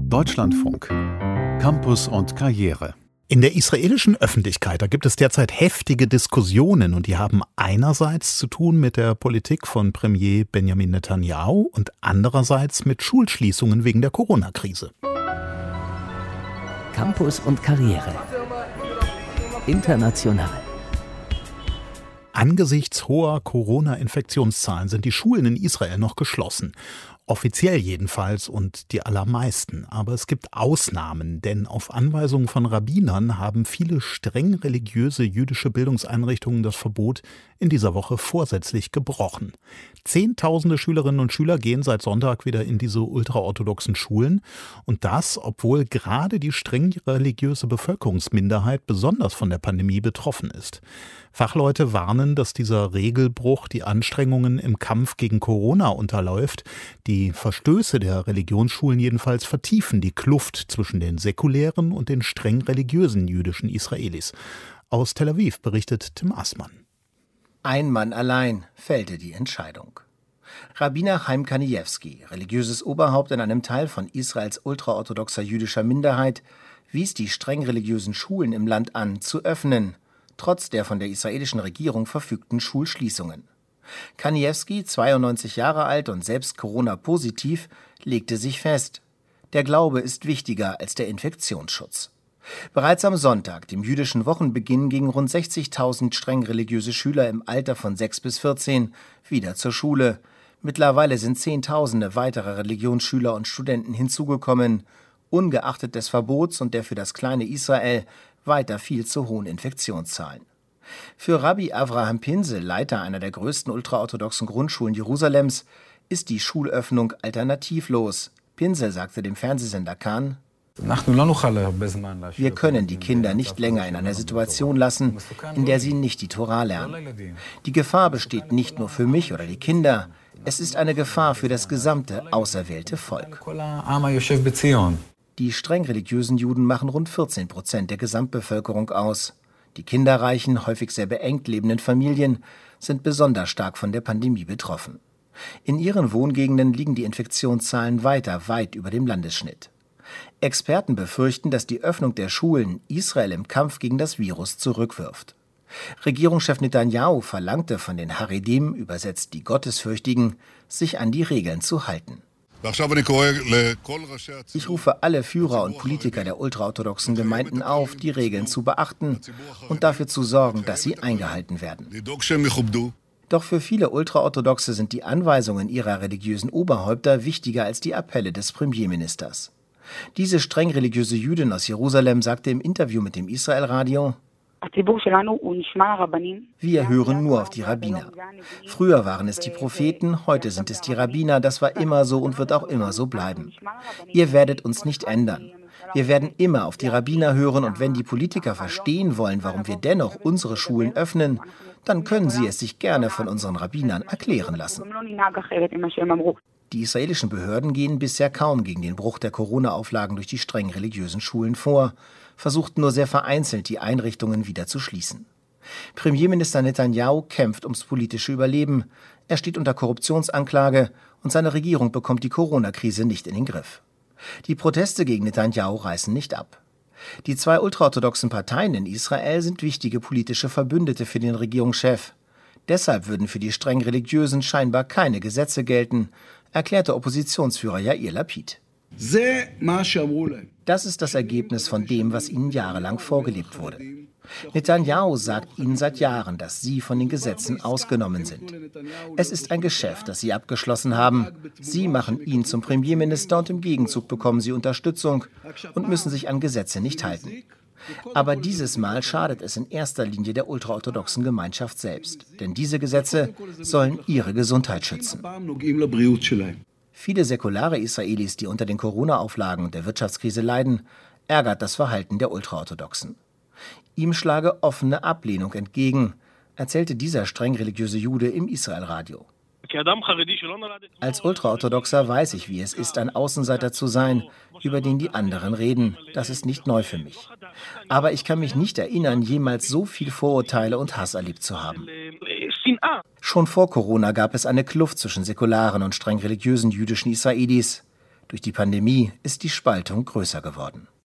Deutschlandfunk. Campus und Karriere. In der israelischen Öffentlichkeit, da gibt es derzeit heftige Diskussionen und die haben einerseits zu tun mit der Politik von Premier Benjamin Netanyahu und andererseits mit Schulschließungen wegen der Corona-Krise. Campus und Karriere. International. Angesichts hoher Corona-Infektionszahlen sind die Schulen in Israel noch geschlossen. Offiziell jedenfalls und die allermeisten. Aber es gibt Ausnahmen, denn auf Anweisung von Rabbinern haben viele streng religiöse jüdische Bildungseinrichtungen das Verbot in dieser Woche vorsätzlich gebrochen. Zehntausende Schülerinnen und Schüler gehen seit Sonntag wieder in diese ultraorthodoxen Schulen. Und das, obwohl gerade die streng religiöse Bevölkerungsminderheit besonders von der Pandemie betroffen ist. Fachleute warnen, dass dieser Regelbruch die Anstrengungen im Kampf gegen Corona unterläuft. Die Verstöße der Religionsschulen jedenfalls vertiefen die Kluft zwischen den säkulären und den streng religiösen jüdischen Israelis. Aus Tel Aviv berichtet Tim Aßmann. Ein Mann allein fällte die Entscheidung. Rabbiner Chaim Kaniewski, religiöses Oberhaupt in einem Teil von Israels ultraorthodoxer jüdischer Minderheit, wies die streng religiösen Schulen im Land an, zu öffnen, trotz der von der israelischen Regierung verfügten Schulschließungen. Kaniewski, 92 Jahre alt und selbst Corona-positiv, legte sich fest: Der Glaube ist wichtiger als der Infektionsschutz. Bereits am Sonntag, dem jüdischen Wochenbeginn, gingen rund 60.000 streng religiöse Schüler im Alter von 6 bis 14 wieder zur Schule. Mittlerweile sind Zehntausende weitere Religionsschüler und Studenten hinzugekommen, ungeachtet des Verbots und der für das kleine Israel weiter viel zu hohen Infektionszahlen. Für Rabbi Avraham Pinsel, Leiter einer der größten ultraorthodoxen Grundschulen Jerusalems, ist die Schulöffnung alternativlos. Pinsel sagte dem Fernsehsender Kan: Wir können die Kinder nicht länger in einer Situation lassen, in der sie nicht die Tora lernen. Die Gefahr besteht nicht nur für mich oder die Kinder, es ist eine Gefahr für das gesamte auserwählte Volk. Die streng religiösen Juden machen rund 14% der Gesamtbevölkerung aus. Die kinderreichen, häufig sehr beengt lebenden Familien sind besonders stark von der Pandemie betroffen. In ihren Wohngegenden liegen die Infektionszahlen weit über dem Landesschnitt. Experten befürchten, dass die Öffnung der Schulen Israel im Kampf gegen das Virus zurückwirft. Regierungschef Netanyahu verlangte von den Haredim, übersetzt die Gottesfürchtigen, sich an die Regeln zu halten. Ich rufe alle Führer und Politiker der ultraorthodoxen Gemeinden auf, die Regeln zu beachten und dafür zu sorgen, dass sie eingehalten werden. Doch für viele Ultraorthodoxe sind die Anweisungen ihrer religiösen Oberhäupter wichtiger als die Appelle des Premierministers. Diese streng religiöse Jüdin aus Jerusalem sagte im Interview mit dem Israel-Radio: Wir hören nur auf die Rabbiner. Früher waren es die Propheten, heute sind es die Rabbiner. Das war immer so und wird auch immer so bleiben. Ihr werdet uns nicht ändern. Wir werden immer auf die Rabbiner hören, und wenn die Politiker verstehen wollen, warum wir dennoch unsere Schulen öffnen, dann können sie es sich gerne von unseren Rabbinern erklären lassen. Die israelischen Behörden gehen bisher kaum gegen den Bruch der Corona-Auflagen durch die streng religiösen Schulen vor, versuchten nur sehr vereinzelt, die Einrichtungen wieder zu schließen. Premierminister Netanyahu kämpft ums politische Überleben. Er steht unter Korruptionsanklage und seine Regierung bekommt die Corona-Krise nicht in den Griff. Die Proteste gegen Netanyahu reißen nicht ab. Die zwei ultraorthodoxen Parteien in Israel sind wichtige politische Verbündete für den Regierungschef. Deshalb würden für die streng Religiösen scheinbar keine Gesetze gelten, erklärte Oppositionsführer Yair Lapid. Das ist das Ergebnis von dem, was ihnen jahrelang vorgelebt wurde. Netanyahu sagt ihnen seit Jahren, dass sie von den Gesetzen ausgenommen sind. Es ist ein Geschäft, das sie abgeschlossen haben. Sie machen ihn zum Premierminister und im Gegenzug bekommen sie Unterstützung und müssen sich an Gesetze nicht halten. Aber dieses Mal schadet es in erster Linie der ultraorthodoxen Gemeinschaft selbst. Denn diese Gesetze sollen ihre Gesundheit schützen. Viele säkulare Israelis, die unter den Corona-Auflagen und der Wirtschaftskrise leiden, ärgert das Verhalten der Ultraorthodoxen. Ihm schlage offene Ablehnung entgegen, erzählte dieser streng religiöse Jude im Israel-Radio. Als Ultraorthodoxer weiß ich, wie es ist, ein Außenseiter zu sein, über den die anderen reden. Das ist nicht neu für mich. Aber ich kann mich nicht erinnern, jemals so viel Vorurteile und Hass erlebt zu haben. Schon vor Corona gab es eine Kluft zwischen säkularen und streng religiösen jüdischen Israelis. Durch die Pandemie ist die Spaltung größer geworden.